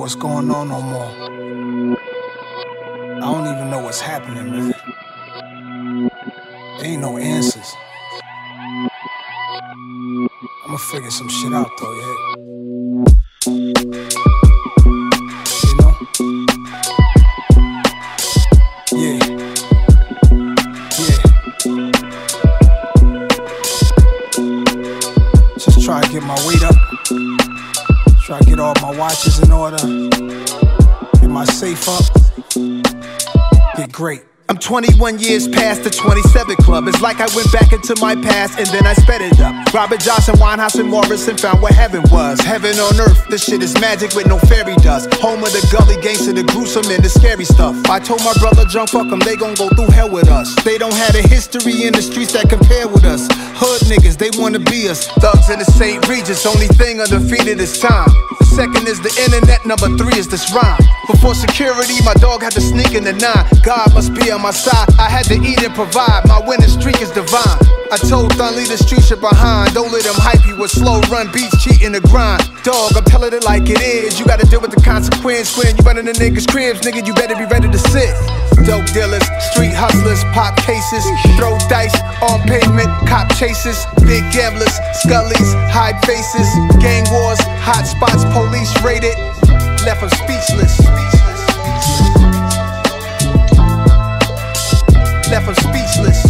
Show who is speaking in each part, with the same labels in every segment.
Speaker 1: what's going on no more. I don't even know what's happening, man. There ain't no answers. I'ma figure some shit out though, yeah. You know? Yeah. Just try to get my weight up. Try to get all my watches in order. Get my safe up. Get great.
Speaker 2: I'm 21 years past the 27 club. It's like I went back into my past and then I sped it up. Robert Johnson, Winehouse, and Morrison found where heaven was. Heaven on earth, this shit is magic with no fairy dust. Home of the gully gangster, the gruesome and the scary stuff. I told my brother, jump fuck them, they gon' go through hell with us. They don't have a history in the streets that compare with us. Hood niggas, they wanna be us. Thugs in the St. Regis, only thing undefeated is time. Second is the internet, number 3 is this rhyme. Before security, my dog had to sneak in the 9. God must be on my side, I had to eat and provide. My winning streak is divine. I told Thun, leave the street shit behind. Don't let them hype you with slow run beats, cheating the grind. Dog, I'm telling it like it is. You gotta deal with the consequence. When you running the niggas' cribs, nigga, you better be ready to sit. Dope dealers, street hustlers, pop cases, throw dice on pavement, cop chases, big gamblers, scullies, hide faces, gang wars, hot spots, police raided, left them speechless. Left them speechless.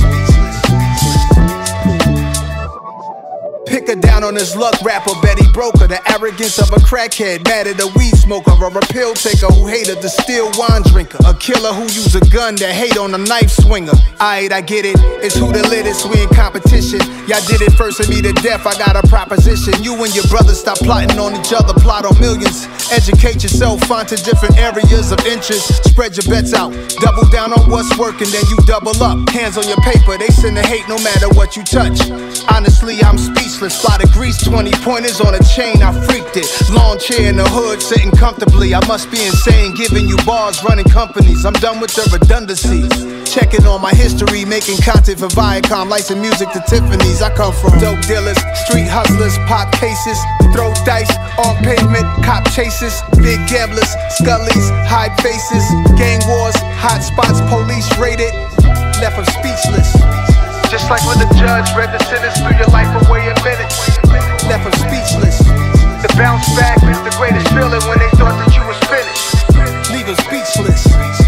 Speaker 2: Pick her down on his luck rapper, Betty Broker. The arrogance of a crackhead, mad at a weed smoker, or a pill taker who hated the still wine drinker. A killer who use a gun that hate on a knife swinger. Aight, I get it, it's who the latest, we in competition. Y'all did it first and me to death, I got a proposition. You and your brothers stop plotting on each other, plot on millions. Educate yourself, find to different areas of interest. Spread your bets out, double down on what's working, then you double up. Hands on your paper, they send the hate no matter what you touch. Honestly, I'm speechless. Spot of grease, 20 pointers on a chain, I freaked it. Lawn chair in the hood, sitting comfortably. I must be insane, giving you bars, running companies. I'm done with the redundancies. Checking on my history, making content for Viacom, licensing music to Tiffany's. I come from dope dealers, street hustlers, pop cases, throw dice on pavement, cop chases, big gamblers, scullies, hide faces, gang wars, hot spots, police raided, left them speechless. Just like when the judge read the sentence, threw your life away in minutes, left them speechless. The bounce back is the greatest feeling when they thought that you was finished, leave them speechless.